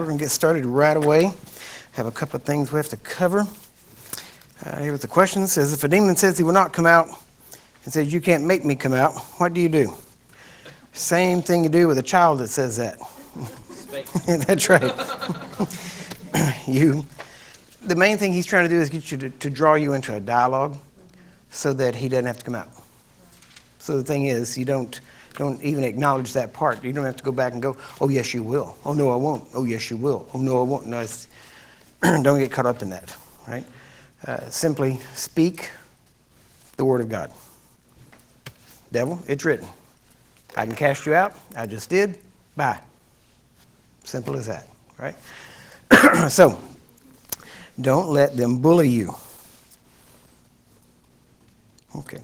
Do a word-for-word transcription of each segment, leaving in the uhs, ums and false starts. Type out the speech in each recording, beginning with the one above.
going to get started right away. Have a couple of things we have to cover. Uh, here's the question. It says, if a demon says he will not come out and says, you can't make me come out, what do you do? Same thing you do with a child that says that. That's right. you. The main thing he's trying to do is get you to, to draw you into a dialogue so that he doesn't have to come out. So the thing is, you don't don't even acknowledge that part. You don't have to go back and go, oh, yes, you will. Oh, no, I won't. Oh, yes, you will. Oh, no, I won't. No, it's, don't get caught up in that, right? Uh, simply speak the word of God. Devil, it's written. I can cast you out. I just did. Bye. Simple as that, right? So, don't let them bully you. Okay.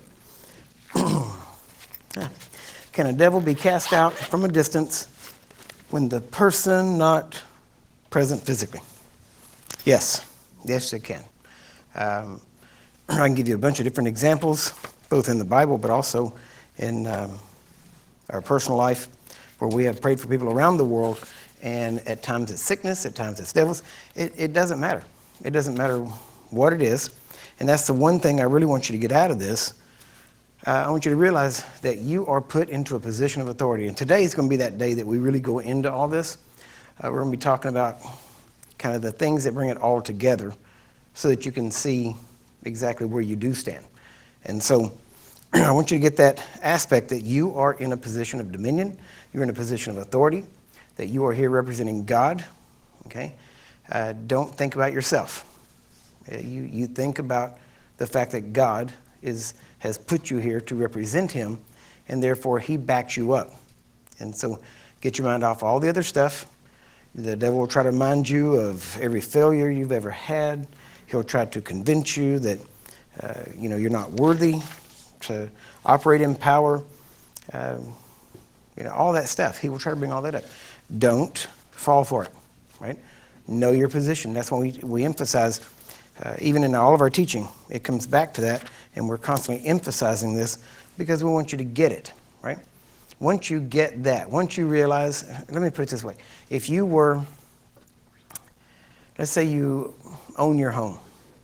Can a devil be cast out from a distance when the person not present physically? Yes. Yes, it can. Um, I can give you a bunch of different examples, both in the Bible, but also in um, our personal life, where we have prayed for people around the world, and at times it's sickness, at times it's devils. It, it doesn't matter. It doesn't matter what it is. And that's the one thing I really want you to get out of this. Uh, I want you to realize that you are put into a position of authority. And today is going to be that day that we really go into all this. Uh, we're going to be talking about kind of the things that bring it all together so that you can see exactly where you do stand. And so I want you to get that aspect that you are in a position of dominion, you're in a position of authority, that you are here representing God, okay? Uh, don't think about yourself. Uh, you, you think about the fact that God is has put you here to represent him, and therefore he backs you up. And so get your mind off all the other stuff. The devil will try to remind you of every failure you've ever had. He'll try to convince you that uh, you know, you're not worthy to operate in power. Uh, you know, all that stuff. He will try to bring all that up. Don't fall for it, right? Know your position. That's when we, we emphasize, uh, even in all of our teaching, it comes back to that, and we're constantly emphasizing this because we want you to get it, right? Once you get that, once you realize, let me put it this way. If you were, let's say you own your home,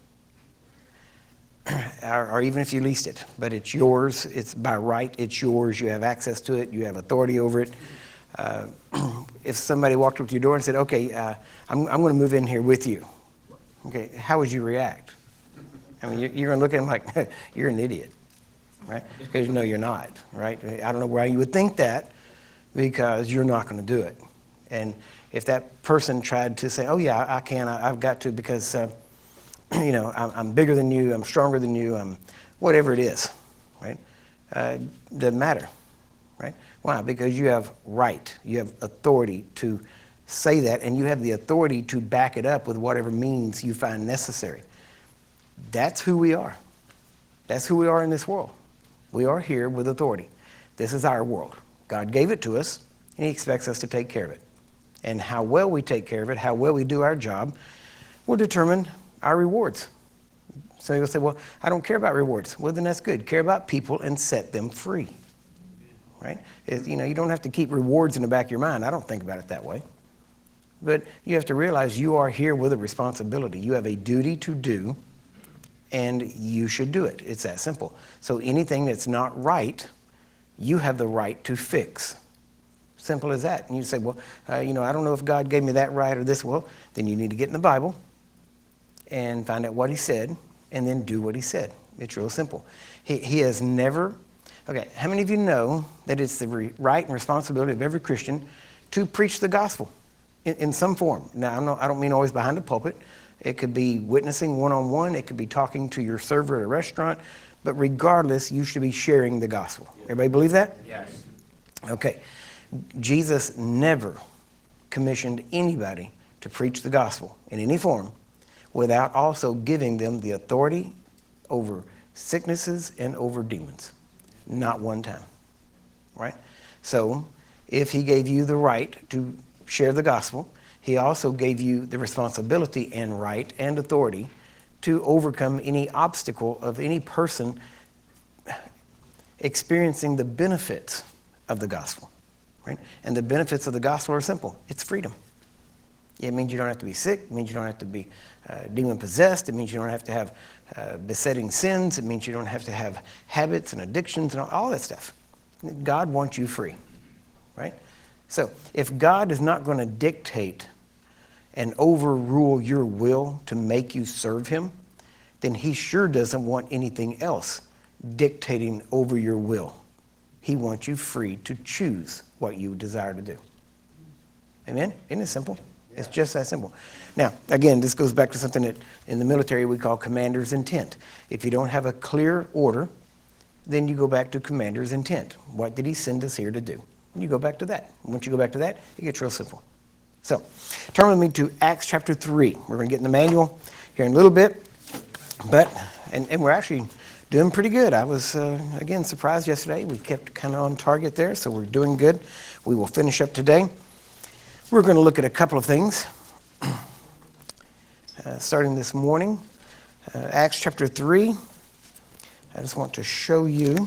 or, or even if you leased it, but it's yours, it's by right, it's yours, you have access to it, you have authority over it. Uh, if somebody walked up to your door and said, okay, uh, I'm, I'm going to move in here with you, okay, how would you react? I mean, you're, you're going to look at them like, you're an idiot, right? Because you know you're not, right? I don't know why you would think that, because you're not going to do it. And if that person tried to say, oh yeah, I, I can, I, I've got to, because, uh, you know, I'm, I'm bigger than you, I'm stronger than you, I'm whatever it is, right? Uh, doesn't matter, right? Why? Because you have right, you have authority to say that, and you have the authority to back it up with whatever means you find necessary. That's who we are. That's who we are in this world. We are here with authority. This is our world. God gave it to us, and he expects us to take care of it. And how well we take care of it, how well we do our job, will determine our rewards. So you'll say, well, I don't care about rewards. Well, then that's good. Care about people and set them free. Right? It, you know, you don't have to keep rewards in the back of your mind. I don't think about it that way. But you have to realize you are here with a responsibility. You have a duty to do, and you should do it. It's that simple. So anything that's not right, you have the right to fix. Simple as that. And you say, well, uh, you know, I don't know if God gave me that right or this. Well, then you need to get in the Bible and find out what he said, and then do what he said. It's real simple. He, he has never, okay, how many of you know that it's the re- right and responsibility of every Christian to preach the gospel in, in some form? Now, I'm not, I don't mean always behind the pulpit. It could be witnessing one-on-one. It could be talking to your server at a restaurant. But regardless, you should be sharing the gospel. Everybody believe that? Yes. Okay. Jesus never commissioned anybody to preach the gospel in any form without also giving them the authority over sicknesses and over demons. Not one time. Right? So, if he gave you the right to share the gospel, he also gave you the responsibility and right and authority to overcome any obstacle of any person experiencing the benefits of the gospel. Right? And the benefits of the gospel are simple. It's freedom. It means you don't have to be sick. It means you don't have to be uh, demon-possessed. It means you don't have to have uh, besetting sins. It means you don't have to have habits and addictions and all, all that stuff. God wants you free, right? So if God is not going to dictate and overrule your will to make you serve him, then he sure doesn't want anything else dictating over your will. He wants you free to choose what you desire to do. Amen? Isn't it simple? It's just that simple. Now, again, this goes back to something that in the military we call commander's intent. If you don't have a clear order, then you go back to commander's intent. What did he send us here to do? And you go back to that. Once you go back to that, it gets real simple. So, turn with me to Acts chapter three. We're going to get in the manual here in a little bit. But, and, and we're actually doing pretty good. I was, uh, again, surprised yesterday. We kept kind of on target there, so we're doing good. We will finish up today. We're going to look at a couple of things, uh, starting this morning. Uh, Acts chapter three. I just want to show you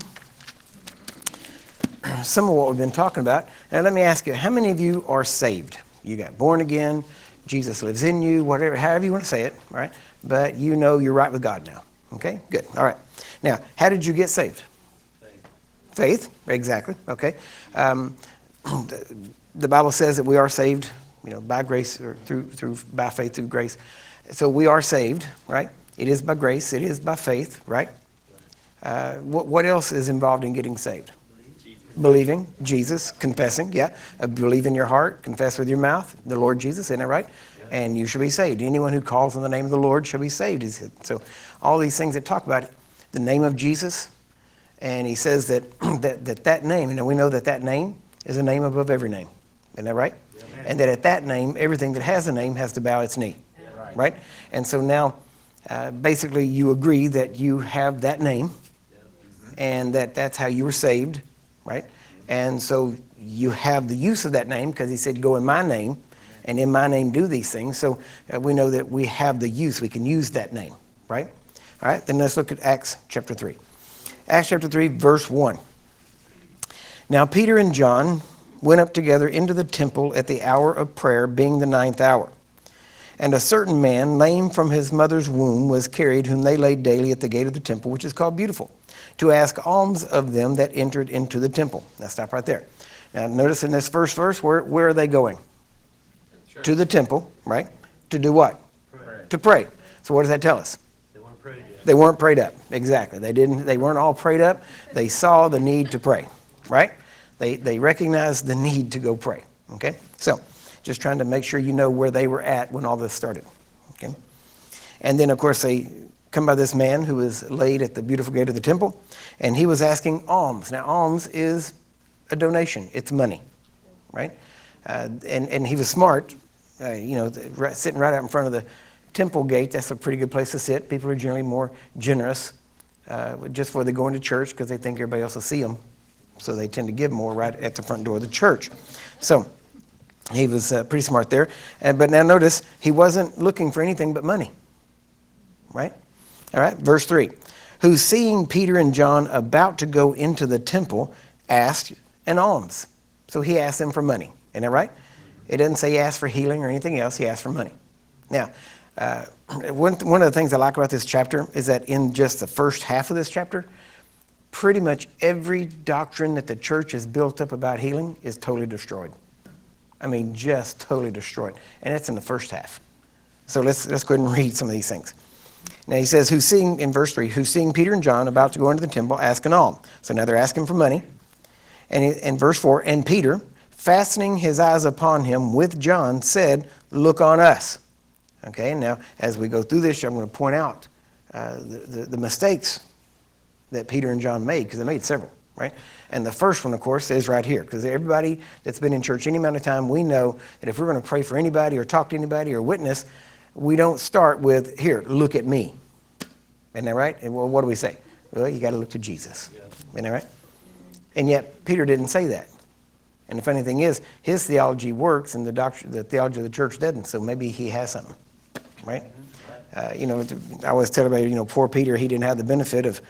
some of what we've been talking about. Now, let me ask you, how many of you are saved? You got born again, Jesus lives in you, whatever, however you want to say it, right? But you know you're right with God now. Okay, good. All right. Now, how did you get saved? Faith. Faith, exactly. Okay. Um, the, the Bible says that we are saved, you know, by grace or through through by faith through grace. So we are saved, right? It is by grace. It is by faith, right? Uh, what what else is involved in getting saved? Believing Jesus, confessing, yeah. Uh, believe in your heart, confess with your mouth, the Lord Jesus, isn't that right? Yeah. And you shall be saved. Anyone who calls on the name of the Lord shall be saved. So all these things that talk about it, the name of Jesus, and he says that that, that that name, you know, we know that that name is a name above every name. Isn't that right? Yeah. And that at that name, everything that has a name has to bow its knee, yeah. Right? Right? And so now, uh, basically, you agree that you have that name, yeah. And that that's how you were saved. Right? And so you have the use of that name because he said, go in my name, and in my name do these things. So uh, we know that we have the use. We can use that name, right? All right, then let's look at Acts chapter three. Acts chapter three, verse one. Now Peter and John went up together into the temple at the hour of prayer, being the ninth hour. And a certain man, lame from his mother's womb, was carried, whom they laid daily at the gate of the temple, which is called Beautiful, to ask alms of them that entered into the temple. Now stop right there. Now notice in this first verse, where, where are they going? Sure. To the temple, right? To do what? Pray. To pray. So what does that tell us? They weren't prayed yet. They weren't prayed up. Exactly. They didn't. They weren't all prayed up. They saw the need to pray, right? They they recognized the need to go pray. Okay. So just trying to make sure you know where they were at when all this started. Okay. And then of course they come by this man who was laid at the beautiful gate of the temple, and he was asking alms. Now, alms is a donation. It's money, right? Uh, and, and he was smart, uh, you know, right, sitting right out in front of the temple gate. That's a pretty good place to sit. People are generally more generous uh, just before they go into church because they think everybody else will see them. So they tend to give more right at the front door of the church. So he was uh, pretty smart there. Uh, but now notice, he wasn't looking for anything but money, right? All right, verse three. Who, seeing Peter and John about to go into the temple, asked an alms. So he asked them for money. Isn't that right? It doesn't say he asked for healing or anything else. He asked for money. Now, uh, one, one of the things I like about this chapter is that in just the first half of this chapter, pretty much every doctrine that the church has built up about healing is totally destroyed. I mean, just totally destroyed. And that's in the first half. So let's, let's go ahead and read some of these things. Now he says, who seeing, in verse three, who seeing Peter and John about to go into the temple, ask an alms. So now they're asking for money. And in verse four, and Peter, fastening his eyes upon him with John, said, look on us. Okay, now as we go through this, I'm going to point out uh, the, the, the mistakes that Peter and John made, because they made several, right? And the first one, of course, is right here, because everybody that's been in church any amount of time, we know that if we're going to pray for anybody or talk to anybody or witness, we don't start with, here, look at me. Isn't that right? And well, what do we say? Well, you got to look to Jesus. Yeah. Isn't that right? And yet, Peter didn't say that. And the funny thing is, his theology works and the doctrine, the theology of the church doesn't, so maybe he has something, right? Uh, you know, I always tell everybody, you know, poor Peter, he didn't have the benefit of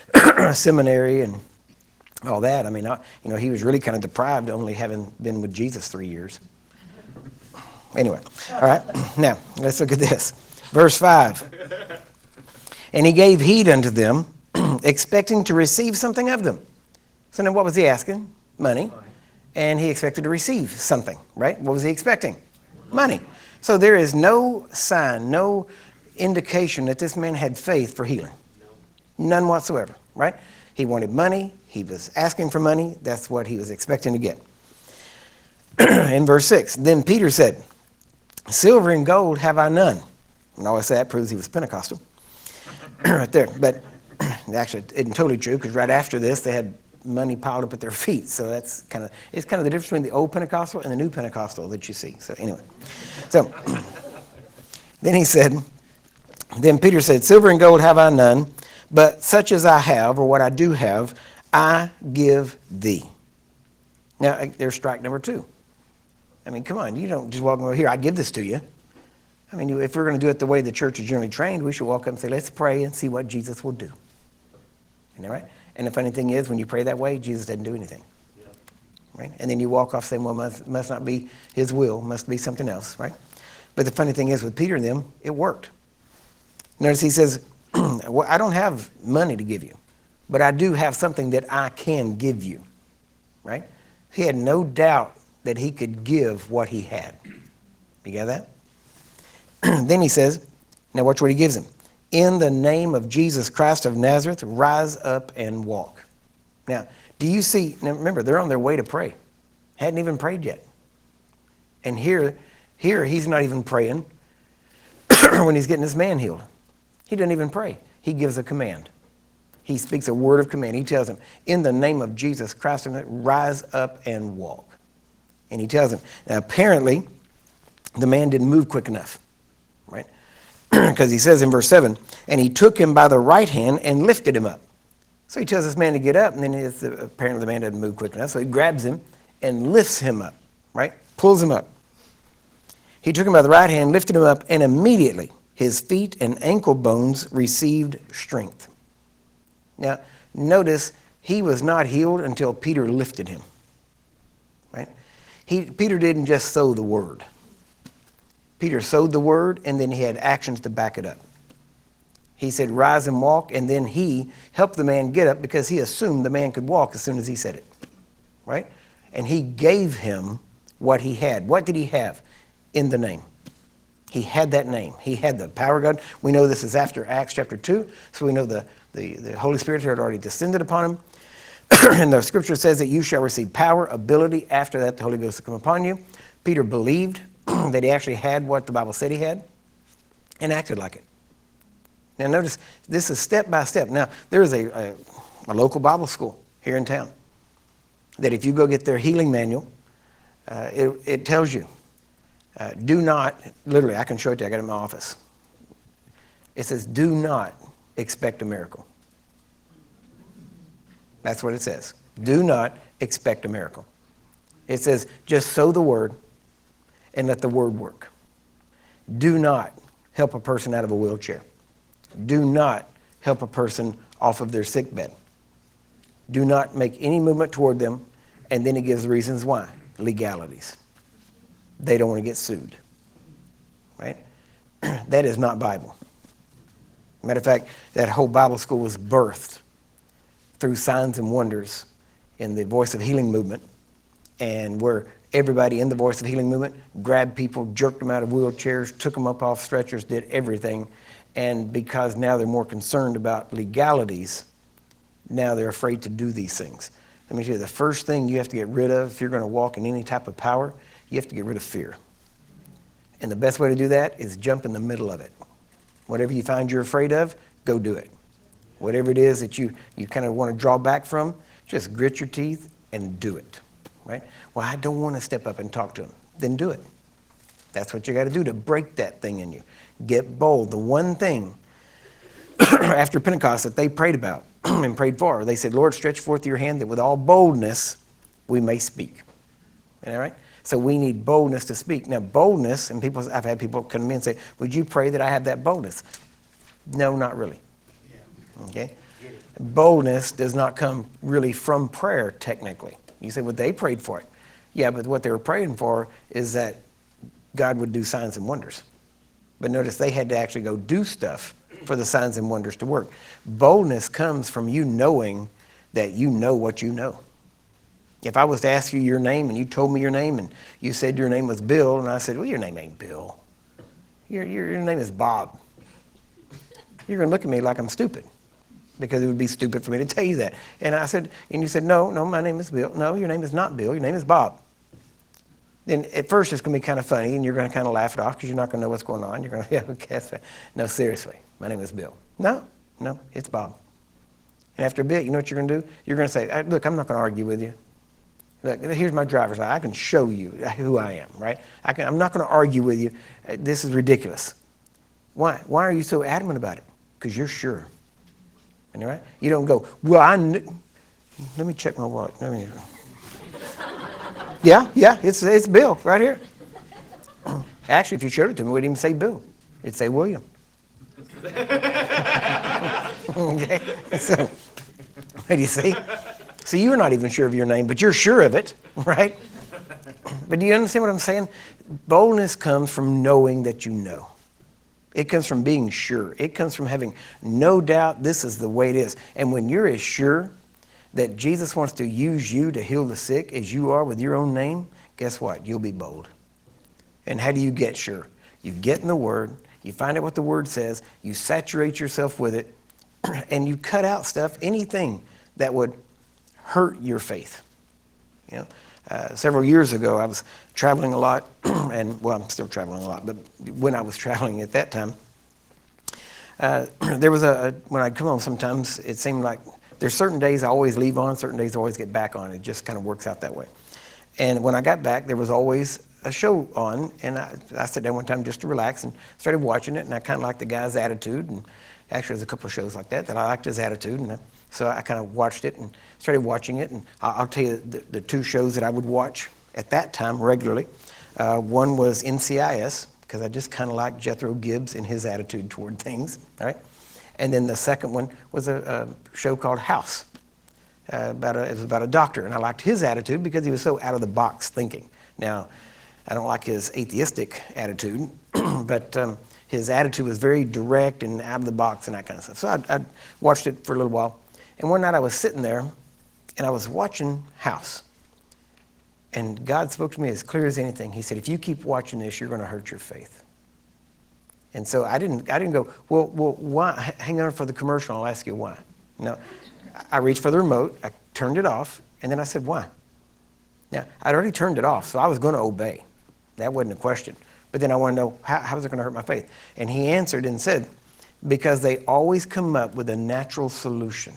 seminary and all that. I mean, I, you know, he was really kind of deprived only having been with Jesus three years. Anyway, all right. Now, let's look at this. Verse five. And he gave heed unto them, expecting to receive something of them. So now what was he asking? Money. And he expected to receive something, right? What was he expecting? Money. So there is no sign, no indication that this man had faith for healing. None whatsoever, right? He wanted money. He was asking for money. That's what he was expecting to get. In verse six, then Peter said, silver and gold have I none. And always that proves he was Pentecostal. Right there. But actually, it isn't totally true, because right after this, they had money piled up at their feet. So that's kind of, it's kind of the difference between the old Pentecostal and the new Pentecostal that you see. So anyway, so then he said, then Peter said, silver and gold have I none, but such as I have, or what I do have, I give thee. Now, there's strike number two. I mean, come on, you don't just walk over here, I give this to you. I mean, if we're going to do it the way the church is generally trained, we should walk up and say, let's pray and see what Jesus will do. Isn't that right? And the funny thing is, when you pray that way, Jesus doesn't do anything. Yeah. Right? And then you walk off saying, well, must, must not be his will, must be something else, right? But the funny thing is, with Peter and them, it worked. Notice he says, well, I don't have money to give you, but I do have something that I can give you, right? He had no doubt that he could give what he had. You got that? Then he says, now watch what he gives him. In the name of Jesus Christ of Nazareth, rise up and walk. Now, do you see, now remember, they're on their way to pray. Hadn't even prayed yet. And here, here he's not even praying when he's getting this man healed. He doesn't even pray. He gives a command. He speaks a word of command. He tells him, in the name of Jesus Christ of Nazareth, rise up and walk. And he tells him. Now, apparently, the man didn't move quick enough, right? Because he says in verse seven, and he took him by the right hand and lifted him up. So he tells this man to get up, and then it's, uh, apparently the man doesn't move quick enough, so he grabs him and lifts him up, right? Pulls him up. He took him by the right hand, lifted him up, and immediately his feet and ankle bones received strength. Now, notice he was not healed until Peter lifted him, right? He, Peter didn't just sow the word. Peter sowed the word, and then he had actions to back it up. He said, rise and walk, and then he helped the man get up because he assumed the man could walk as soon as he said it, right? And he gave him what he had. What did he have? In the name. He had that name. He had the power of God. We know this is after Acts chapter two, so we know the, the, the Holy Spirit had already descended upon him. And the scripture says that you shall receive power, ability. After that, the Holy Ghost will come upon you. Peter believed that he actually had what the Bible said he had and acted like it. Now notice, this is step by step. Now, there is a, a, a local Bible school here in town that if you go get their healing manual, uh, it, it tells you, uh, do not, literally, I can show it to you, I got it in my office. It says, do not expect a miracle. That's what it says. Do not expect a miracle. It says, just sow the word and let the word work. Do not help a person out of a wheelchair. Do not help a person off of their sick bed. Do not make any movement toward them, and then it gives reasons why. Legalities. They don't want to get sued. Right? That is not Bible. Matter of fact, that whole Bible school was birthed through signs and wonders in the Voice of Healing movement, and where everybody in the Voice of Healing movement grabbed people, jerked them out of wheelchairs, took them up off stretchers, did everything. And because now they're more concerned about legalities, now they're afraid to do these things. Let me tell you, the first thing you have to get rid of if you're going to walk in any type of power, you have to get rid of fear. And the best way to do that is jump in the middle of it. Whatever you find you're afraid of, go do it. Whatever it is that you, you kind of want to draw back from, just grit your teeth and do it. Right? Well, I don't want to step up and talk to him. Then do it. That's what you got to do to break that thing in you. Get bold. The one thing after Pentecost that they prayed about and prayed for, they said, Lord, stretch forth your hand that with all boldness we may speak. All right? So we need boldness to speak. Now, boldness, and people, I've had people come to me and say, would you pray that I have that boldness? No, not really. Okay? Boldness does not come really from prayer, technically. You say, well, they prayed for it. Yeah, but what they were praying for is that God would do signs and wonders. But notice they had to actually go do stuff for the signs and wonders to work. Boldness comes from you knowing that you know what you know. If I was to ask you your name and you told me your name and you said your name was Bill, and I said, well, your name ain't Bill. Your, your, your name is Bob. You're going to look at me like I'm stupid, because it would be stupid for me to tell you that. And I said, and you said, no, no, my name is Bill. No, your name is not Bill. Your name is Bob. Then at first it's going to be kind of funny, and you're going to kind of laugh it off because you're not going to know what's going on. You're going to, yeah, okay, that's fine. No, seriously, my name is Bill. No, no, it's Bob. And after a bit, you know what you're going to do? You're going to say, look, I'm not going to argue with you. Look, here's my driver's license. I can show you who I am, right? I can, I'm not going to argue with you. This is ridiculous. Why? Why are you so adamant about it? Because you're sure. And right? You don't go, well, I kn- let me check my wallet. Let me, yeah, yeah, it's it's Bill right here. Actually, if you showed it to me, it wouldn't even say Bill. It'd say William. Okay? So, what do you see? So you're not even sure of your name, but you're sure of it, right? But do you understand what I'm saying? Boldness comes from knowing that you know. It comes from being sure. It comes from having no doubt this is the way it is. And when you're as sure that Jesus wants to use you to heal the sick as you are with your own name, guess what? You'll be bold. And how do you get sure? You get in the Word, you find out what the Word says, you saturate yourself with it, and you cut out stuff, anything that would hurt your faith. You know, uh, several years ago, I was traveling a lot, and well, I'm still traveling a lot, but when I was traveling at that time, uh, there was a, a, when I'd come home sometimes, it seemed like there's certain days I always leave on, certain days I always get back on. It just kind of works out that way. And when I got back, there was always a show on, and I, I sat down one time just to relax and started watching it, and I kind of liked the guy's attitude, and actually there's a couple of shows like that that I liked his attitude, and I, so I kind of watched it and started watching it, and I'll, I'll tell you the, the two shows that I would watch at that time regularly. Uh, one was N C I S, because I just kind of liked Jethro Gibbs and his attitude toward things, all right? And then the second one was a, a show called House. Uh, about a, it was about a doctor, and I liked his attitude because he was so out of the box thinking. Now, I don't like his atheistic attitude, but um, his attitude was very direct and out of the box and that kind of stuff. So I, I watched it for a little while, and one night I was sitting there, and I was watching House, and God spoke to me as clear as anything. He said, if you keep watching this, you're going to hurt your faith. And so I didn't, I didn't go, well, well, why? Hang on for the commercial, I'll ask you why. No, I reached for the remote, I turned it off, and then I said, why? Now, I'd already turned it off, so I was going to obey. That wasn't a question. But then I want to know, how, how is it going to hurt my faith? And he answered and said, because they always come up with a natural solution.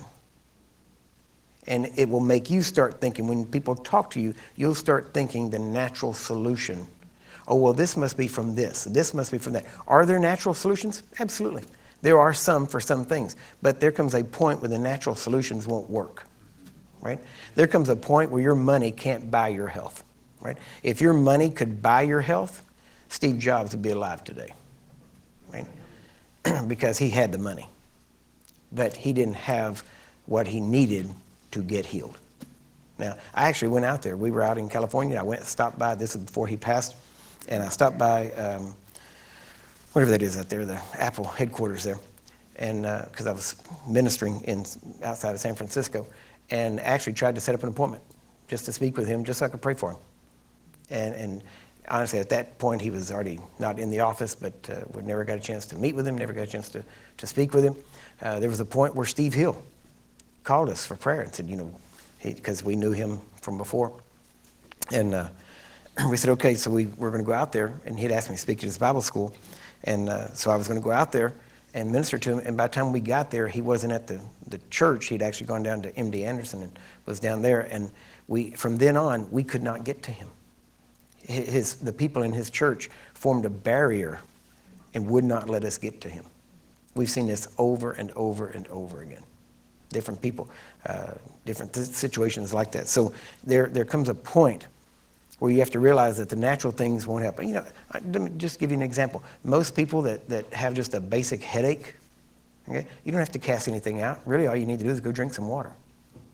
And it will make you start thinking, when people talk to you, you'll start thinking the natural solution. Oh, well, this must be from this. This must be from that. Are there natural solutions? Absolutely. There are some for some things. But there comes a point where the natural solutions won't work. Right? There comes a point where your money can't buy your health. Right? If your money could buy your health, Steve Jobs would be alive today. Right? Because he had the money. But he didn't have what he needed to get healed. Now, I actually went out there. We were out in California. I went, stopped by, this was before he passed, and I stopped by, um, whatever that is out there, the Apple headquarters there, and because uh, I was ministering in outside of San Francisco, and actually tried to set up an appointment just to speak with him, just so I could pray for him. And, and honestly, at that point, he was already not in the office, but uh, we never got a chance to meet with him, never got a chance to, to speak with him. Uh, there was a point where Steve Hill called us for prayer and said, you know, because we knew him from before. And uh, we said, okay, so we were going to go out there, and he'd asked me to speak to his Bible school. And uh, so I was going to go out there and minister to him. And by the time we got there, he wasn't at the, the church. He'd actually gone down to M D Anderson and was down there. And we, from then on, we could not get to him. His, the people in his church formed a barrier and would not let us get to him. We've seen this over and over and over again. Different people, uh, different th- situations like that. So there, there comes a point where you have to realize that the natural things won't help. You know, I, let me just give you an example. Most people that, that have just a basic headache, okay, you don't have to cast anything out. Really, all you need to do is go drink some water.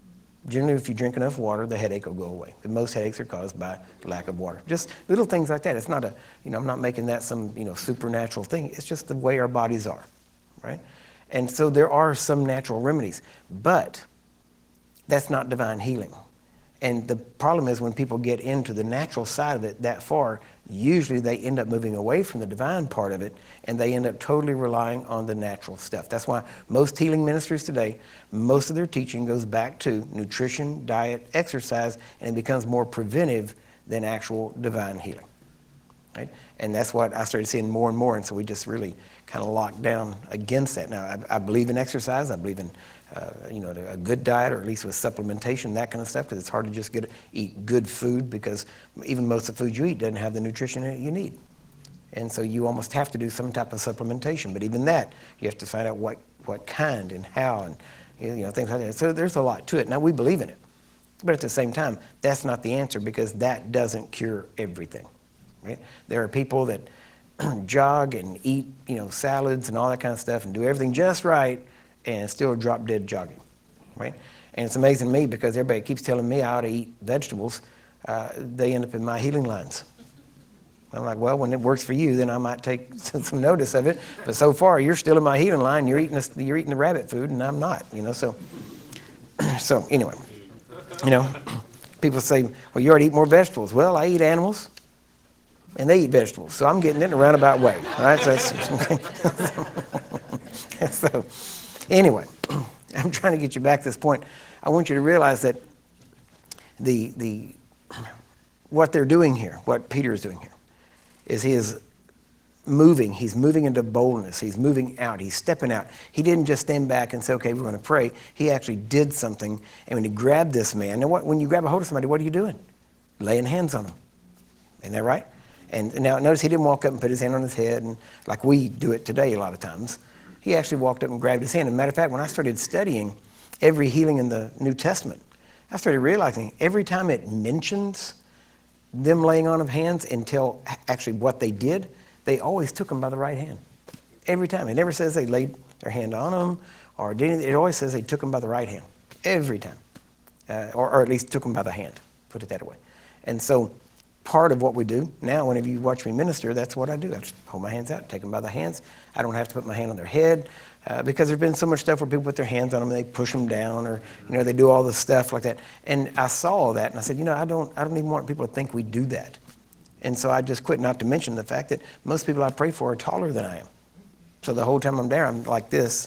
Generally, if you drink enough water, the headache will go away. But most headaches are caused by lack of water. Just little things like that. It's not a, you know, I'm not making that some, you know, supernatural thing. It's just the way our bodies are, right? And so there are some natural remedies, but that's not divine healing. And the problem is when people get into the natural side of it that far, usually they end up moving away from the divine part of it, and they end up totally relying on the natural stuff. That's why most healing ministries today, most of their teaching goes back to nutrition, diet, exercise, and it becomes more preventive than actual divine healing, right? And that's what I started seeing more and more, and so we just really kind of locked down against that. Now, I, I believe in exercise. I believe in Uh, you know, a good diet, or at least with supplementation, that kind of stuff, because it's hard to just get eat good food, because even most of the food you eat doesn't have the nutrition in it you need. And so you almost have to do some type of supplementation. But even that, you have to find out what, what kind and how, and you know, things like that. So there's a lot to it. Now, we believe in it. But at the same time, that's not the answer, because that doesn't cure everything, right? There are people that jog and eat, you know, salads and all that kind of stuff and do everything just right, and still drop dead jogging, right? And it's amazing to me, because everybody keeps telling me I ought to eat vegetables. Uh, they end up in my healing lines. I'm like, well, when it works for you, then I might take some notice of it. But so far, you're still in my healing line. You're eating the, you're eating the rabbit food, and I'm not. You know, so so anyway, you know, people say, well, you ought to eat more vegetables. Well, I eat animals, and they eat vegetables, so I'm getting it in a roundabout way. All right, so. That's, so Anyway, I'm trying to get you back to this point. I want you to realize that the the what they're doing here, what Peter is doing here, is he is moving. He's moving into boldness. He's moving out. He's stepping out. He didn't just stand back and say, okay, we're going to pray. He actually did something. And when he grabbed this man, now what, when you grab a hold of somebody, what are you doing? Laying hands on them. Isn't that right? And now notice he didn't walk up and put his hand on his head, and like we do it today a lot of times. He actually walked up and grabbed his hand. As a matter of fact, when I started studying every healing in the New Testament, I started realizing every time it mentions them laying on of hands until actually what they did, they always took them by the right hand. Every time. It never says they laid their hand on them, or did anything. It always says they took them by the right hand. Every time. Uh, or, or at least took them by the hand, put it that way. And so part of what we do now, whenever you watch me minister, that's what I do. I just hold my hands out, take them by the hands. I don't have to put my hand on their head, uh, because there's been so much stuff where people put their hands on them and they push them down, or you know, they do all this stuff like that. And I saw all that, and I said, you know, I don't, I don't even want people to think we do that. And so I just quit. Not to mention the fact that most people I pray for are taller than I am. So the whole time I'm there, I'm like this.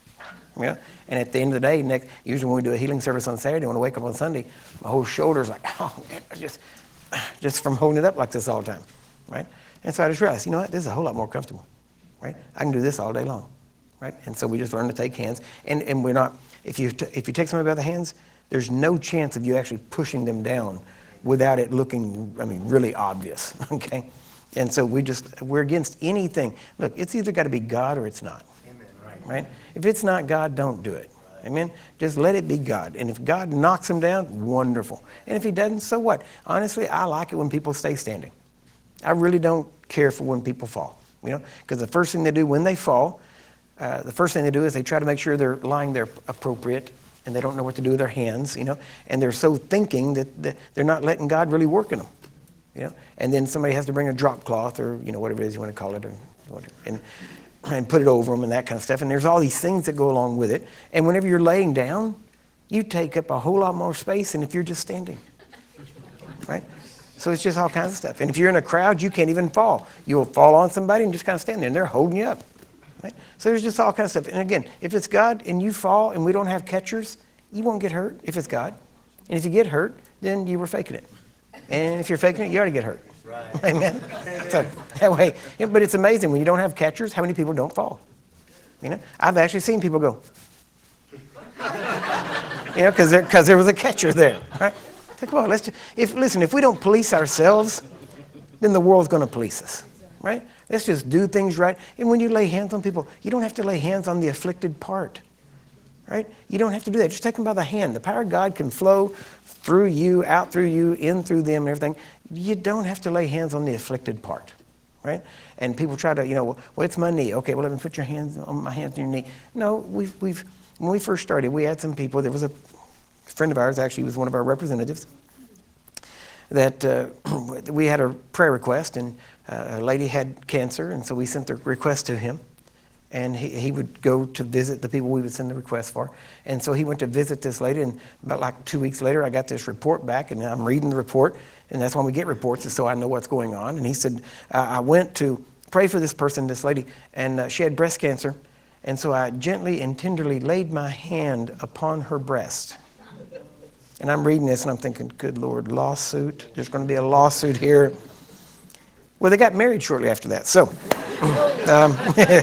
Yeah. And at the end of the day, next, usually when we do a healing service on Saturday, when I wake up on Sunday, my whole shoulder's like, oh, man, I just. just from holding it up like this all the time, right? And so I just realized, you know what, this is a whole lot more comfortable, right? I can do this all day long, right? And so we just learn to take hands, and, and we're not, if you, t- if you take somebody by the hands, there's no chance of you actually pushing them down without it looking, I mean, really obvious, okay? And so we just, we're against anything. Look, it's either got to be God or it's not, Amen, right? right? If it's not God, don't do it. Amen? Just let it be God. And if God knocks them down, wonderful. And if he doesn't, so what? Honestly, I like it when people stay standing. I really don't care for when people fall, you know, because the first thing they do when they fall, uh, the first thing they do is they try to make sure they're lying there appropriate, and they don't know what to do with their hands, you know, and they're so thinking that, that they're not letting God really work in them, you know. And then somebody has to bring a drop cloth, or, you know, whatever it is you want to call it, or whatever. And, and put it over them and that kind of stuff. And there's all these things that go along with it. And whenever you're laying down, you take up a whole lot more space than if you're just standing, right? So it's just all kinds of stuff. And if you're in a crowd, you can't even fall. You'll fall on somebody and just kind of stand there, and they're holding you up, right? So there's just all kinds of stuff. And again, if it's God and you fall and we don't have catchers, you won't get hurt if it's God. And if you get hurt, then you were faking it. And if you're faking it, you ought to get hurt. Right. Amen. So that way, yeah, but it's amazing when you don't have catchers, how many people don't fall. You know, I've actually seen people go, you know, because there, because there was a catcher there, right? So come on, let's just, if listen, if we don't police ourselves, then the world's going to police us, right? Let's just do things right. And when you lay hands on people, you don't have to lay hands on the afflicted part, right? You don't have to do that. Just take them by the hand. The power of God can flow through you, out through you, in through them, and everything. You don't have to lay hands on the afflicted part, right? And people try to, you know, well, it's my knee. Okay, well, let me put your hands on my hands on your knee. No, we've, we've, when we first started, we had some people, there was a a friend of ours, actually was one of our representatives, that uh, we had a prayer request, and uh, a lady had cancer, and so we sent the request to him. And he, he would go to visit the people we would send the request for. And so he went to visit this lady, and about like two weeks later, I got this report back, and I'm reading the report, and that's when we get reports, is so I know what's going on. And he said, uh, I went to pray for this person, this lady, and uh, she had breast cancer, and so I gently and tenderly laid my hand upon her breast. And I'm reading this, and I'm thinking, good Lord, lawsuit? There's going to be a lawsuit here. Well, they got married shortly after that, so um,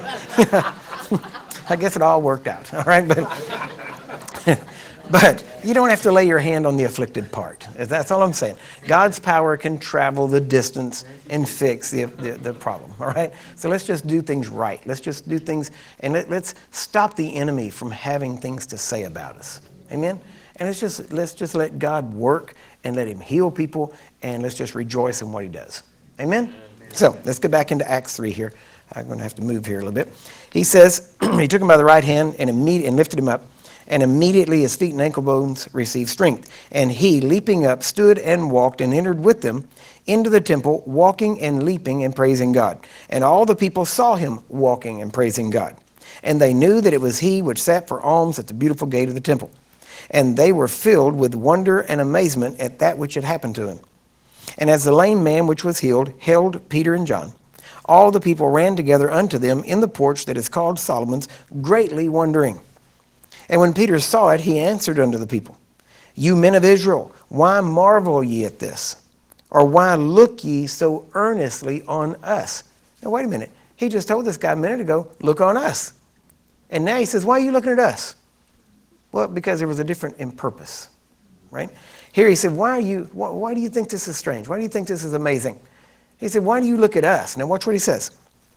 I guess it all worked out, all right? But, but you don't have to lay your hand on the afflicted part. That's all I'm saying. God's power can travel the distance and fix the, the, the problem, all right? So let's just do things right. Let's just do things, and let, let's stop the enemy from having things to say about us. Amen? And let's just, let's just let God work and let him heal people, and let's just rejoice in what he does. Amen? So let's go back into Acts three here. I'm going to have to move here a little bit. He says, he took him by the right hand and, imme- and lifted him up, and immediately his feet and ankle bones received strength. And he, leaping up, stood and walked and entered with them into the temple, walking and leaping and praising God. And all the people saw him walking and praising God. And they knew that it was he which sat for alms at the beautiful gate of the temple. And they were filled with wonder and amazement at that which had happened to him. And as the lame man which was healed held Peter and John, all the people ran together unto them in the porch that is called Solomon's, greatly wondering. And when Peter saw it, he answered unto the people, You men of Israel, why marvel ye at this? Or why look ye so earnestly on us? Now wait a minute. He just told this guy a minute ago, look on us. And now he says, why are you looking at us? Well, because there was a different in purpose, right? Here he said, why are you, why, why do you think this is strange? Why do you think this is amazing? He said, why do you look at us? Now watch what he says.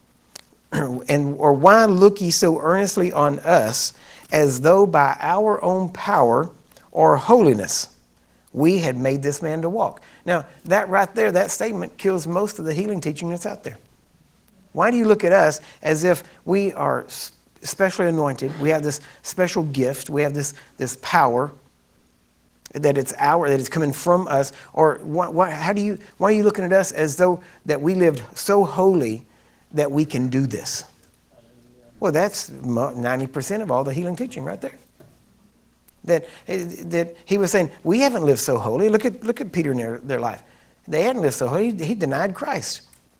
and Or why look ye so earnestly on us, as though by our own power or holiness we had made this man to walk? Now that right there, that statement kills most of the healing teaching that's out there. Why do you look at us as if we are specially anointed, we have this special gift, we have this, this power, that it's our, that it's coming from us? Or what, what, how do you, why are you looking at us as though that we lived so holy that we can do this? Well, that's ninety percent of all the healing teaching right there. That, that he was saying, we haven't lived so holy. Look at, look at Peter in their, their life. They hadn't lived so holy. He, he denied Christ.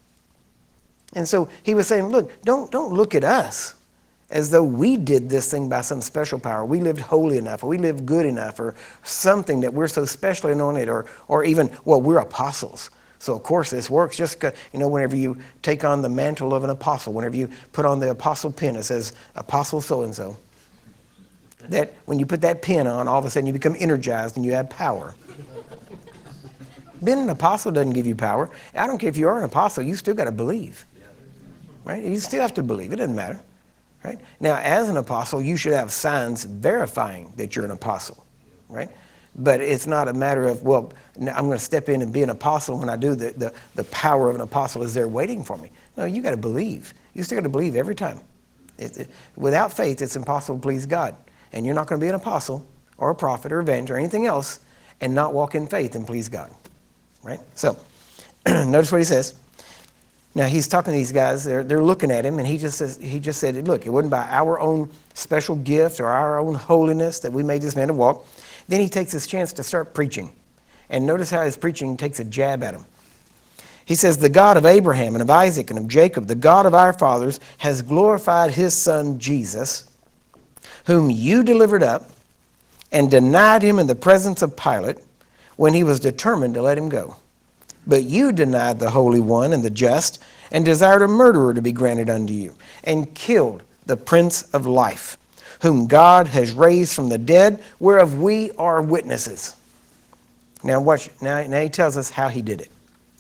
And so he was saying, look, don't, don't look at us as though we did this thing by some special power. We lived holy enough, or we lived good enough, or something that we're so specially anointed, or or even, well, we're apostles. So of course this works. Just, you know, whenever you take on the mantle of an apostle, whenever you put on the apostle pin, it says apostle so-and-so. That when you put that pin on, all of a sudden you become energized and you have power. Being an apostle doesn't give you power. I don't care if you are an apostle, you still got to believe. Right? You still have to believe. It doesn't matter. Right? Now, as an apostle, you should have signs verifying that you're an apostle, right? But it's not a matter of, well, I'm going to step in and be an apostle. When I do, the, the, the power of an apostle is there waiting for me. No, you got to believe. You still got to believe every time. It, it, without faith, it's impossible to please God. And you're not going to be an apostle or a prophet or evangel or anything else and not walk in faith and please God, right? So, notice what he says. Now he's talking to these guys. They're they're looking at him, and he just says he just said, "Look, it wasn't by our own special gift or our own holiness that we made this man to walk." Then he takes his chance to start preaching, and notice how his preaching takes a jab at him. He says, "The God of Abraham and of Isaac and of Jacob, the God of our fathers, has glorified His Son Jesus, whom you delivered up, and denied him in the presence of Pilate, when he was determined to let him go. But you denied the Holy One and the just, and desired a murderer to be granted unto you, and killed the Prince of Life, whom God has raised from the dead, whereof we are witnesses." Now watch. Now, now he tells us how he did it.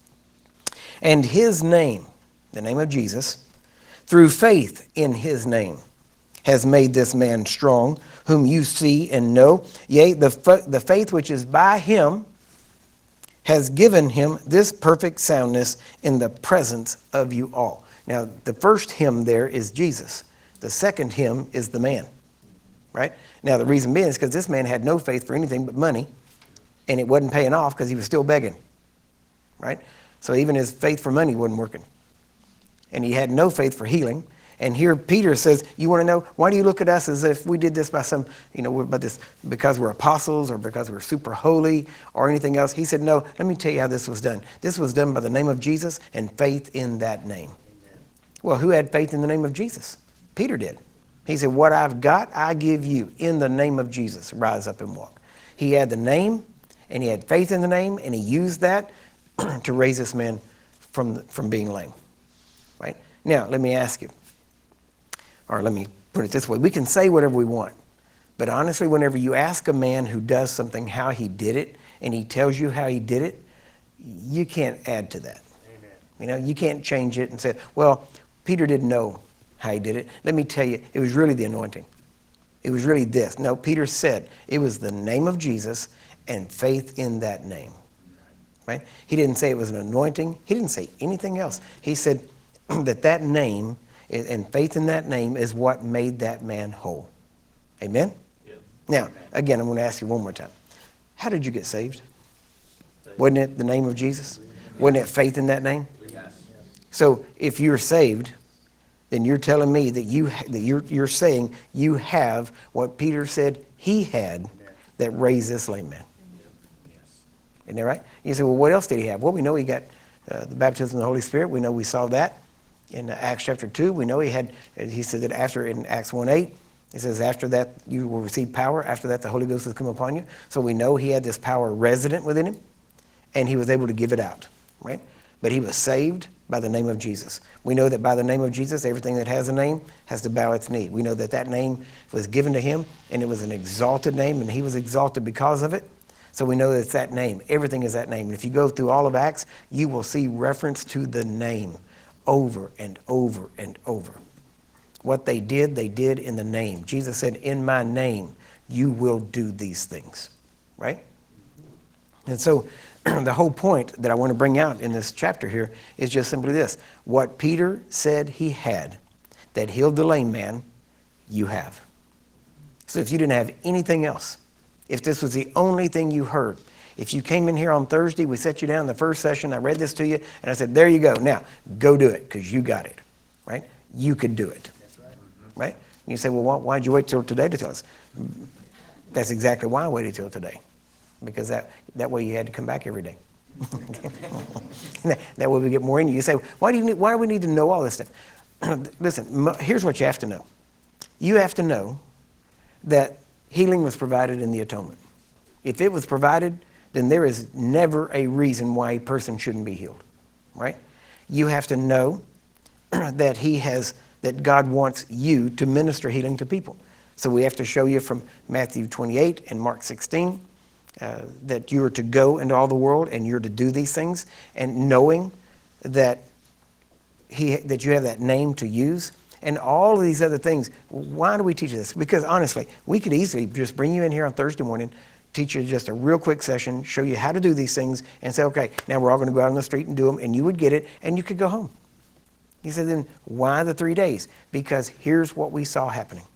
"And his name," the name of Jesus, "through faith in his name, has made this man strong, whom you see and know. Yea, the, the faith which is by him has given him this perfect soundness in the presence of you all." Now, the first him there is Jesus. The second him is the man. right? Now, the reason being is because this man had no faith for anything but money, and it wasn't paying off because he was still begging, right? So even his faith for money wasn't working. And he had no faith for healing. And here Peter says, you want to know, why do you look at us as if we did this by some, you know, by this, because we're apostles or because we're super holy or anything else? He said, no, let me tell you how this was done. This was done by the name of Jesus and faith in that name. Amen. Well, who had faith in the name of Jesus? Peter did. He said, what I've got, I give you in the name of Jesus. Rise up and walk. He had the name and he had faith in the name, and he used that to raise this man from, from being lame. Right? Now, let me ask you, or let me put it this way. We can say whatever we want, but honestly, whenever you ask a man who does something how he did it, and he tells you how he did it, you can't add to that. Amen. You know, you can't change it and say, well, Peter didn't know how he did it. Let me tell you, it was really the anointing. It was really this. No, Peter said it was the name of Jesus and faith in that name. Right? He didn't say it was an anointing. He didn't say anything else. He said that that name and faith in that name is what made that man whole. Amen? Yep. Now, again, I'm going to ask you one more time. How did you get saved? Faith. Wasn't it the name of Jesus? Yes. Wasn't it faith in that name? Yes. So if you're saved, then you're telling me that you that you're you're saying you have what Peter said he had that raised this lame man. Yes. Isn't that right? You say, well, what else did he have? Well, we know he got uh, the baptism of the Holy Spirit. We know we saw that. In Acts chapter two, we know he had, he said that after, in Acts one eight, he says, after that you will receive power. After that, the Holy Ghost has come upon you. So we know he had this power resident within him, and he was able to give it out, right? But he was saved by the name of Jesus. We know that by the name of Jesus, everything that has a name has to bow its knee. We know that that name was given to him, and it was an exalted name, and he was exalted because of it. So we know that it's that name. Everything is that name. And if you go through all of Acts, you will see reference to the name over and over and over. What they did, they did in the name. Jesus said, in my name, you will do these things, right? And so the whole point that I want to bring out in this chapter here is just simply this. What Peter said he had that healed the lame man, you have. So if you didn't have anything else, if this was the only thing you heard, if you came in here on Thursday, we set you down in the first session, I read this to you, and I said, there you go. Now, go do it, because you got it, right? You could do it, that's right? Right? And you say, well, why, why'd you wait till today to tell us? That's exactly why I waited till today, because that, that way you had to come back every day. That way we get more in you. You say, why do you need, why do we need to know all this stuff? Listen, here's what you have to know. You have to know that healing was provided in the atonement. If it was provided, then there is never a reason why a person shouldn't be healed, right? You have to know that he has, that God wants you to minister healing to people. So we have to show you from Matthew twenty-eight and Mark sixteen uh, that you are to go into all the world and you're to do these things, and knowing that he, that you have that name to use. And all of these other things. Why do we teach this? Because honestly, we could easily just bring you in here on Thursday morning, teach you just a real quick session, show you how to do these things, and say, okay, now we're all going to go out on the street and do them, and you would get it, and you could go home. He said, then why the three days? Because here's what we saw happening.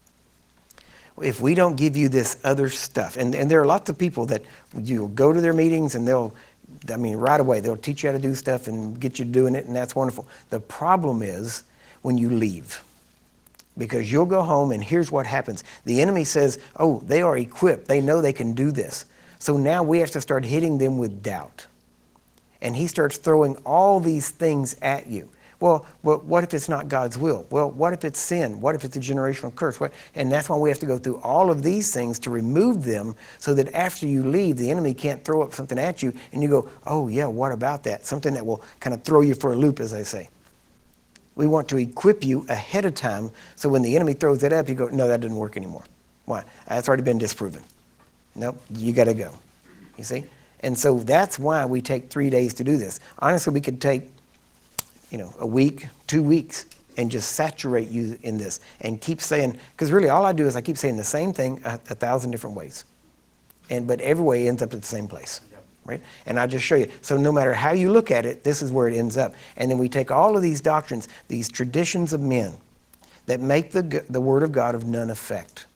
If we don't give you this other stuff, and, and there are lots of people that you'll go to their meetings, and they'll, I mean, right away, they'll teach you how to do stuff and get you doing it, and that's wonderful. The problem is when you leave. Because you'll go home and here's what happens. The enemy says, oh, they are equipped. They know they can do this. So now we have to start hitting them with doubt. And he starts throwing all these things at you. Well, well, what if it's not God's will? Well, what if it's sin? What if it's a generational curse? What? And that's why we have to go through all of these things to remove them so that after you leave, the enemy can't throw up something at you and you go, oh yeah, what about that? Something that will kind of throw you for a loop, as they say. We want to equip you ahead of time so when the enemy throws it up, you go, no, that didn't work anymore. Why? That's already been disproven. Nope, you got to go. You see? And so that's why we take three days to do this. Honestly, we could take, you know, a week, two weeks, and just saturate you in this and keep saying, because really all I do is I keep saying the same thing a, a thousand different ways. And but every way ends up at the same place. Right? And I'll just show you. So no matter how you look at it, this is where it ends up. And then we take all of these doctrines, these traditions of men that make the, the word of God of none effect.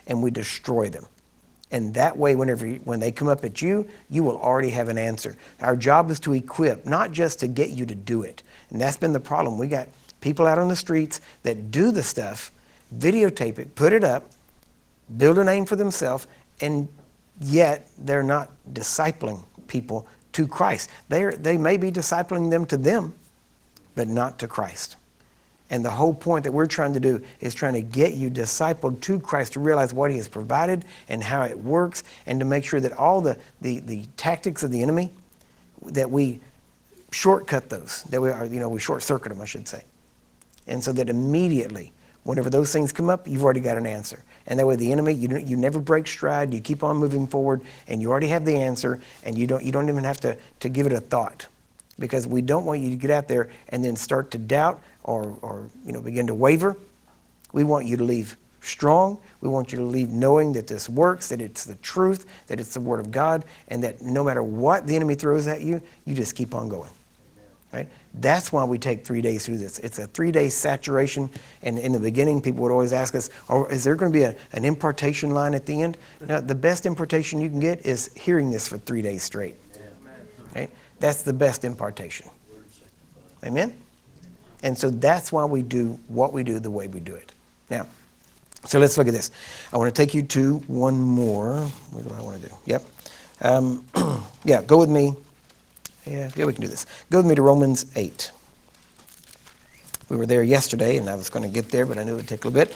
and we destroy them. And that way, whenever you, when they come up at you, you will already have an answer. Our job is to equip, not just to get you to do it. And that's been the problem. We got people out on the streets that do the stuff, videotape it, put it up, build a name for themselves, and yet they're not discipling people to Christ. They're, they may be discipling them to them, but not to Christ. And the whole point that we're trying to do is trying to get you discipled to Christ, to realize what he has provided and how it works, and to make sure that all the, the, the tactics of the enemy, that we shortcut those, that we are, you know, we short circuit them, I should say. And so that immediately, whenever those things come up, you've already got an answer. And that way the enemy, you, you never break stride, you keep on moving forward, and you already have the answer, and you don't, you don't even have to, to give it a thought. Because we don't want you to get out there and then start to doubt or, or you know, begin to waver. We want you to leave strong. We want you to leave knowing that this works, that it's the truth, that it's the Word of God, and that no matter what the enemy throws at you, you just keep on going. Right? That's why we take three days through this. It's a three-day saturation, and in the beginning, people would always ask us, oh, is there going to be a, an impartation line at the end? Now, the best impartation you can get is hearing this for three days straight. Right? That's the best impartation. Amen? And so that's why we do what we do the way we do it. Now, so let's look at this. I want to take you to one more. What do I want to do? Yep. Um, yeah, go with me. Yeah, yeah, we can do this. Go with me to Romans eight. We were there yesterday, and I was going to get there, but I knew it would take a little bit.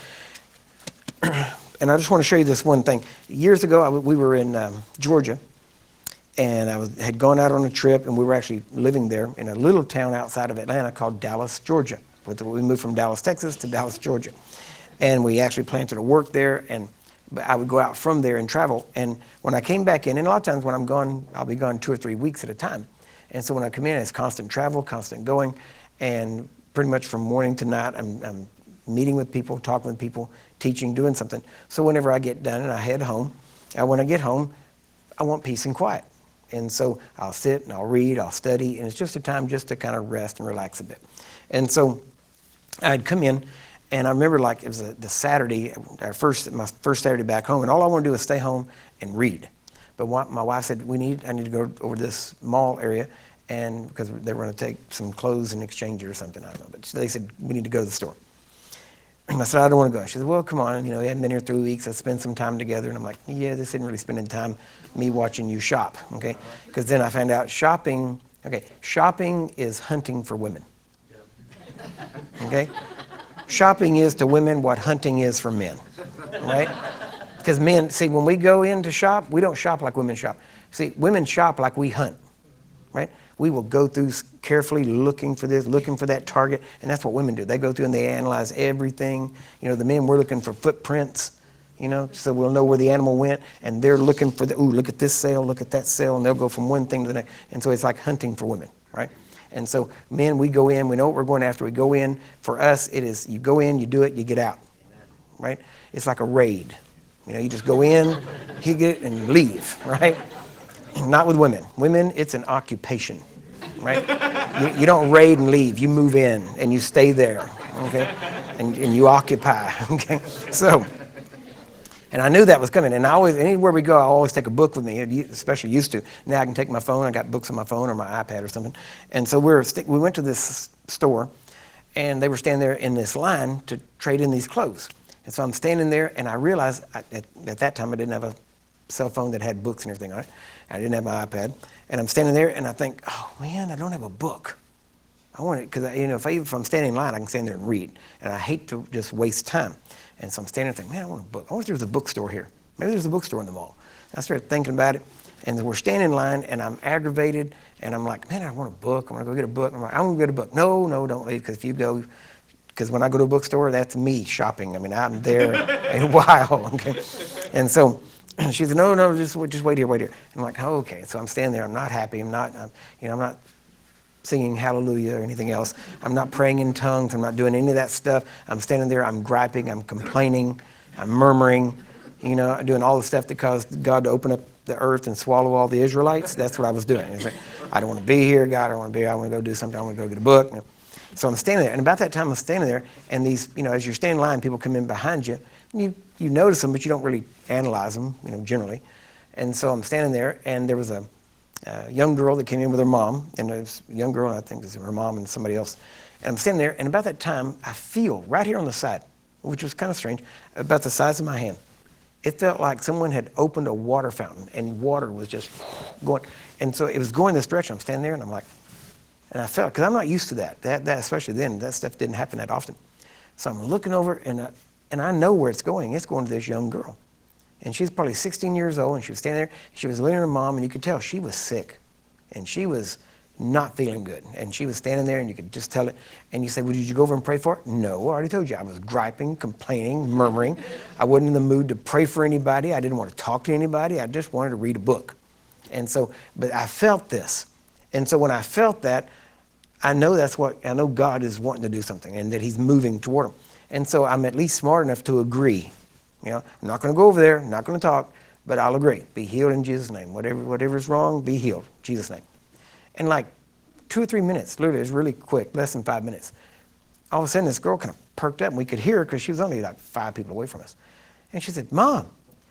And I just want to show you this one thing. Years ago, I, we were in um, Georgia, and I was, had gone out on a trip, and we were actually living there in a little town outside of Atlanta called Dallas, Georgia. We moved from Dallas, Texas to Dallas, Georgia. And we actually planned to work there, and I would go out from there and travel. And when I came back in, and a lot of times when I'm gone, I'll be gone two or three weeks at a time. And so when I come in, it's constant travel, constant going, and pretty much from morning to night, I'm, I'm meeting with people, talking with people, teaching, doing something. So whenever I get done and I head home, and when I get home, I want peace and quiet. And so I'll sit and I'll read, I'll study, and it's just a time just to kind of rest and relax a bit. And so I'd come in, and I remember like it was a, the Saturday, our first, my first Saturday back home, and all I want to do is stay home and read. But what, my wife said, we need, I need to go over to this mall area, and because they were going to take some clothes and exchange it or something, I don't know. But they said, we need to go to the store. And I said, I don't want to go. She said, well, come on. You know, we hadn't been here three weeks. Let's spend some time together. And I'm like, yeah, this isn't really spending time, me watching you shop, okay? Because then I found out shopping, okay, shopping is hunting for women, okay? Shopping is to women what hunting is for men, right? Because men, see, when we go in to shop, we don't shop like women shop. See, women shop like we hunt, right? We will go through carefully looking for this, looking for that target, and that's what women do. They go through and they analyze everything. You know, the men, we're looking for footprints, you know, so we'll know where the animal went, and they're looking for the, ooh, look at this sale, look at that sale, and they'll go from one thing to the next. And so it's like hunting for women, right? And so men, we go in, we know what we're going after. We go in. For us, it is you go in, you do it, you get out, right? It's like a raid. You know, you just go in, you get it, and you leave, right? Not with women. Women, it's an occupation, right? You, you don't raid and leave. You move in, and you stay there, okay? And, and you occupy, okay? So, and I knew that was coming. And I always, anywhere we go, I always take a book with me, especially used to. Now I can take my phone. I got books on my phone or my iPad or something. And so we're, we went to this store, and they were standing there in this line to trade in these clothes. And so I'm standing there, and I realized I, at, at that time I didn't have a cell phone that had books and everything on it. I didn't have my iPad. And I'm standing there, and I think, oh, man, I don't have a book. I want it, because, you know, if, I, if I'm standing in line, I can stand there and read. And I hate to just waste time. And so I'm standing there thinking, man, I want a book. I wonder if there's a bookstore here. Maybe there's a bookstore in the mall. And I started thinking about it, and we're standing in line, and I'm aggravated, and I'm like, man, I want a book. I want to go get a book. I'm like, I'm going to get a book. No, no, don't leave, because if you go... Because when I go to a bookstore, that's me shopping. I mean, I'm there a while, okay? And so she said, no, no, just, just wait here, wait here. I'm like, oh, okay. So I'm standing there. I'm not happy. I'm not, I'm, you know, I'm not singing hallelujah or anything else. I'm not praying in tongues. I'm not doing any of that stuff. I'm standing there. I'm griping. I'm complaining. I'm murmuring, you know, doing all the stuff that caused God to open up the earth and swallow all the Israelites. That's what I was doing. Like, I don't want to be here, God. I don't want to be here. I want to go do something. I want to go get a book. So I'm standing there, and about that time I'm standing there, and these, you know, as you're standing in line, people come in behind you, and you, you notice them, but you don't really analyze them, you know, generally. And so I'm standing there, and there was a, a young girl that came in with her mom, and it was a young girl, I think it was her mom and somebody else. And I'm standing there, and about that time, I feel right here on the side, which was kind of strange, about the size of my hand. It felt like someone had opened a water fountain, and water was just going. And so it was going this direction. I'm standing there, and I'm like, and I felt, because I'm not used to that. that, that especially then, that stuff didn't happen that often. So I'm looking over, and I, and I know where it's going. It's going to this young girl. And she's probably sixteen years old, and she was standing there. She was leaning on her mom, and you could tell she was sick. And she was not feeling good. And she was standing there, and you could just tell it. And you say, well, did you go over and pray for her? No, I already told you. I was griping, complaining, murmuring. I wasn't in the mood to pray for anybody. I didn't want to talk to anybody. I just wanted to read a book. And so, but I felt this. And so when I felt that, I know that's what, I know God is wanting to do something and that he's moving toward them. And so I'm at least smart enough to agree. You know, I'm not going to go over there, I'm not going to talk, but I'll agree. Be healed in Jesus' name. Whatever, whatever's wrong, be healed. In Jesus' name. And like two or three minutes, literally, it was really quick, less than five minutes. All of a sudden, this girl kind of perked up, and we could hear her because she was only like five people away from us. And she said, Mom,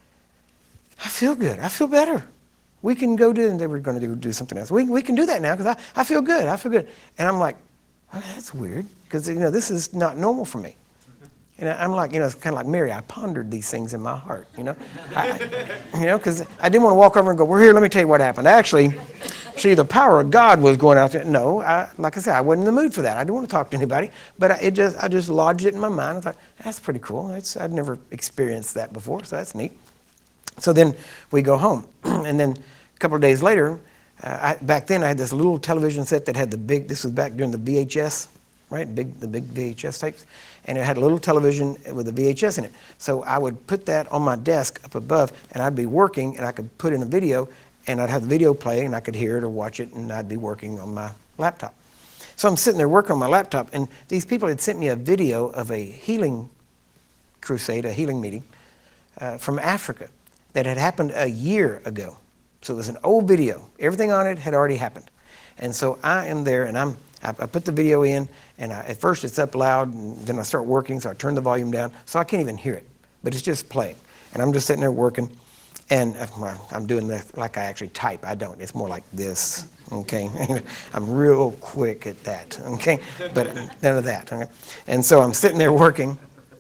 I feel good. I feel better. We can go do, and they were going to do, do something else. We, we can do that now because I, I feel good. I feel good. And I'm like, oh, that's weird because, you know, this is not normal for me. And I'm like, you know, it's kind of like Mary. I pondered these things in my heart, you know. I, you know, because I didn't want to walk over and go, well, here, let me tell you what happened. Actually, see, the power of God was going out there. No, I, like I said, I wasn't in the mood for that. I didn't want to talk to anybody. But I, it just, I just lodged it in my mind. I thought, that's pretty cool. That's, I'd never experienced that before, so that's neat. So then we go home. And then a couple of days later, uh, I, back then I had this little television set that had the big, this was back during the V H S, right? Big, the big V H S tapes. And it had a little television with a V H S in it. So I would put that on my desk up above, and I'd be working, and I could put in a video, and I'd have the video play, and I could hear it or watch it, and I'd be working on my laptop. So I'm sitting there working on my laptop, and these people had sent me a video of a healing crusade, a healing meeting uh, from Africa that had happened a year ago. So it was an old video. Everything on it had already happened. And so I am there, and I'm, I, I put the video in, and I, at first it's up loud, and then I start working, so I turn the volume down, so I can't even hear it. But it's just playing. And I'm just sitting there working, and well, I'm doing that like I actually type. I don't. It's more like this, okay? I'm real quick at that, okay? But none of that, okay? And so I'm sitting there working,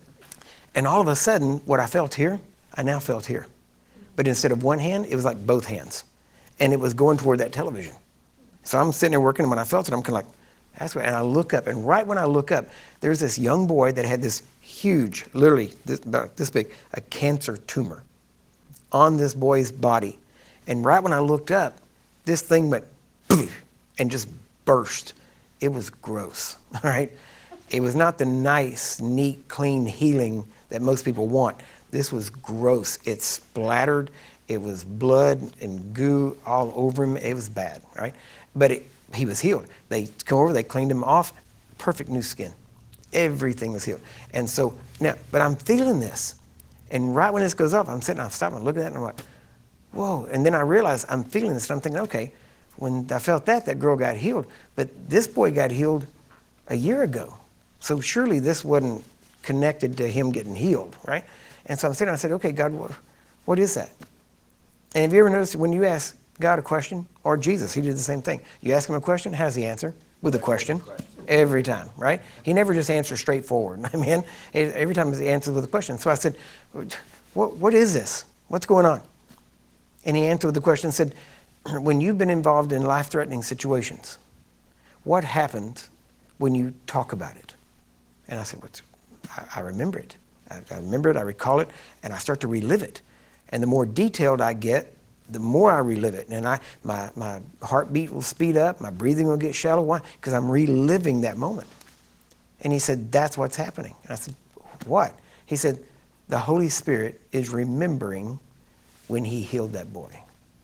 and all of a sudden, what I felt here, I now felt here. But instead of one hand, it was like both hands. And it was going toward that television. So I'm sitting there working, and when I felt it, I'm kind of like, that's what, and I look up, and right when I look up, there's this young boy that had this huge, literally this, about this big, a cancer tumor on this boy's body. And right when I looked up, this thing went poof, and just burst. It was gross, all right? It was not the nice, neat, clean healing that most people want. This was gross. It splattered. It was blood and goo all over him. It was bad, right? But it, he was healed. They come over, they cleaned him off, perfect new skin. Everything was healed. And so now, but I'm feeling this. And right when this goes up, I'm sitting, I stop and look at that, and I'm like, whoa. And then I realize I'm feeling this, and I'm thinking, okay, when I felt that, that girl got healed. But this boy got healed a year ago. So surely this wasn't connected to him getting healed, right? And so I'm sitting, I said, okay, God, what, what is that? And have you ever noticed when you ask God a question, or Jesus, he did the same thing. You ask him a question, how does he answer? With a question. Every time, right? He never just answers straightforward. I mean, every time he answers with a question. So I said, what, what is this? What's going on? And he answered with the question and said, when you've been involved in life-threatening situations, what happened when you talk about it? And I said, What's, I, I remember it. I, I remember it, I recall it, and I start to relive it. And the more detailed I get, the more I relive it. And I, my, my heartbeat will speed up, my breathing will get shallow. Why? Because I'm reliving that moment. And he said, that's what's happening. And I said, what? He said, the Holy Spirit is remembering when he healed that boy.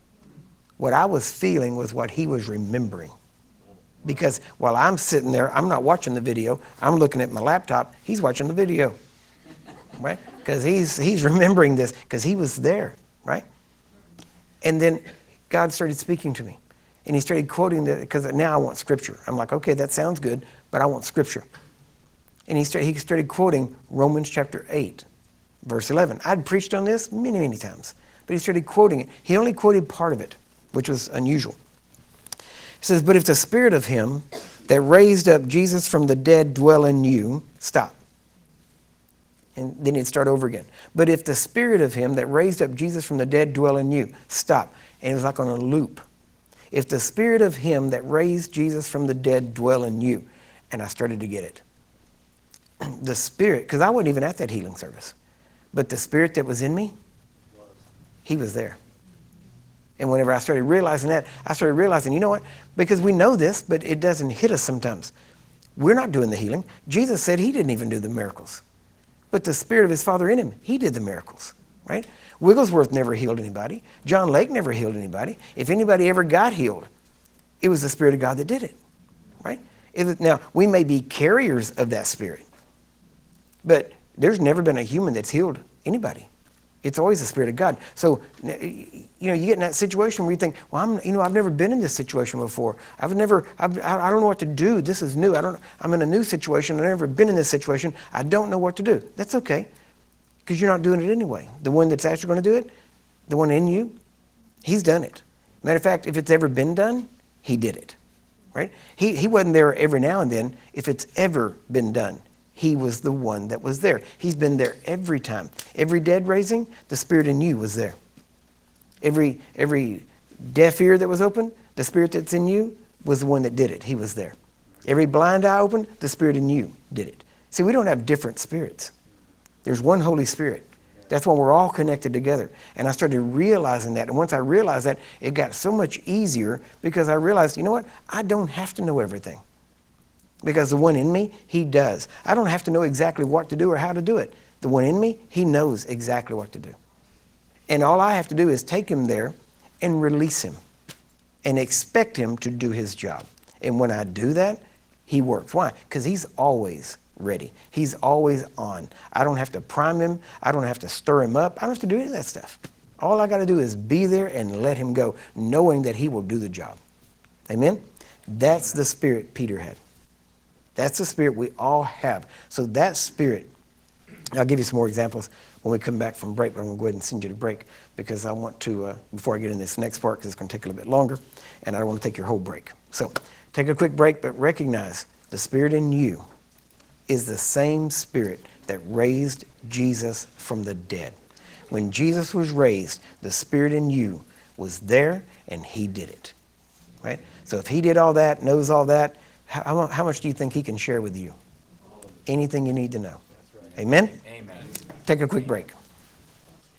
What I was feeling was what he was remembering. Because while I'm sitting there, I'm not watching the video, I'm looking at my laptop, he's watching the video, right? Because he's, he's remembering this, because he was there, right? And then God started speaking to me. And he started quoting the, because now I want scripture. I'm like, okay, that sounds good. but I want scripture. And he started, he started quoting Romans chapter eight, verse eleven. I'd preached on this many, many times, but he started quoting it. He only quoted part of it, which was unusual. He says, but if the spirit of him that raised up Jesus from the dead dwell in you, stop. And then he'd start over again. But if the spirit of him that raised up Jesus from the dead dwell in you, stop. And it was like on a loop. If the spirit of him that raised Jesus from the dead dwell in you. And I started to get it. The spirit, because I wasn't even at that healing service. But the spirit that was in me, he was there. And whenever I started realizing that, I started realizing, you know what? Because we know this, but it doesn't hit us sometimes. We're not doing the healing. Jesus said he didn't even do the miracles. But the spirit of his Father in him, he did the miracles, right? Wigglesworth never healed anybody. John Lake never healed anybody. If anybody ever got healed, it was the Spirit of God that did it, right? It, now, we may be carriers of that Spirit, but there's never been a human that's healed anybody. It's always the Spirit of God. So, you know, you get in that situation where you think, well, I'm, you know, I've never been in this situation before. I've never, I've, I don't know what to do. This is new. I don't, I'm in a new situation. I've never been in this situation. I don't know what to do. That's okay, because you're not doing it anyway. The one that's actually going to do it, the one in you, he's done it. Matter of fact, if it's ever been done, he did it, right? He, he wasn't there every now and then. If it's ever been done, he was the one that was there. He's been there every time. Every dead raising, the Spirit in you was there. Every, every deaf ear that was open, the Spirit that's in you was the one that did it. He was there. Every blind eye opened, the Spirit in you did it. See, we don't have different spirits. There's one Holy Spirit. That's why we're all connected together. And I started realizing that. And once I realized that, it got so much easier because I realized, you know what? I don't have to know everything. Because the one in me, he does. I don't have to know exactly what to do or how to do it. The one in me, he knows exactly what to do. And all I have to do is take him there and release him and expect him to do his job. And when I do that, he works. Why? Because he's always ready. He's always on. I don't have to prime him. I don't have to stir him up. I don't have to do any of that stuff. All I got to do is be there and let him go, knowing that he will do the job. Amen? That's the spirit Peter had. That's the spirit we all have. So that spirit, I'll give you some more examples when we come back from break, but I'm going to go ahead and send you to break because I want to, uh, before I get in this next part, because it's going to take a little bit longer, and I don't want to take your whole break. So take a quick break, but recognize the spirit in you is the same spirit that raised Jesus from the dead. When Jesus was raised, the spirit in you was there, and he did it, right? So if he did all that, knows all that, How, how much do you think he can share with you? Anything you need to know. Amen? Amen. Take a quick break.